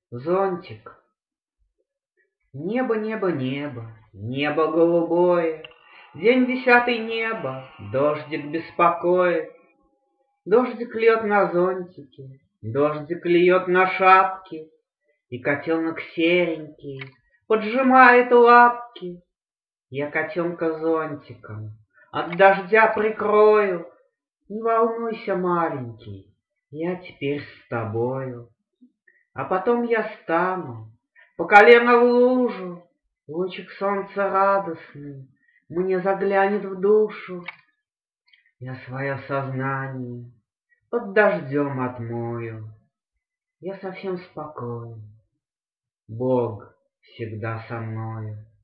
Зонтик. Небо, небо, небо, небо голубое, День 10 небо, дождик беспокоит. Дождик льет на зонтике, дождик льет на шапке, И котенок серенький поджимает лапки. Я котенка зонтиком от дождя прикрою. Не волнуйся, маленький, я теперь с тобою. А потом я стану по колено в лужу, Лучик солнца радостный мне заглянет в душу. Я свое сознание под дождем отмою. Я совсем спокоен, Бог всегда со мною.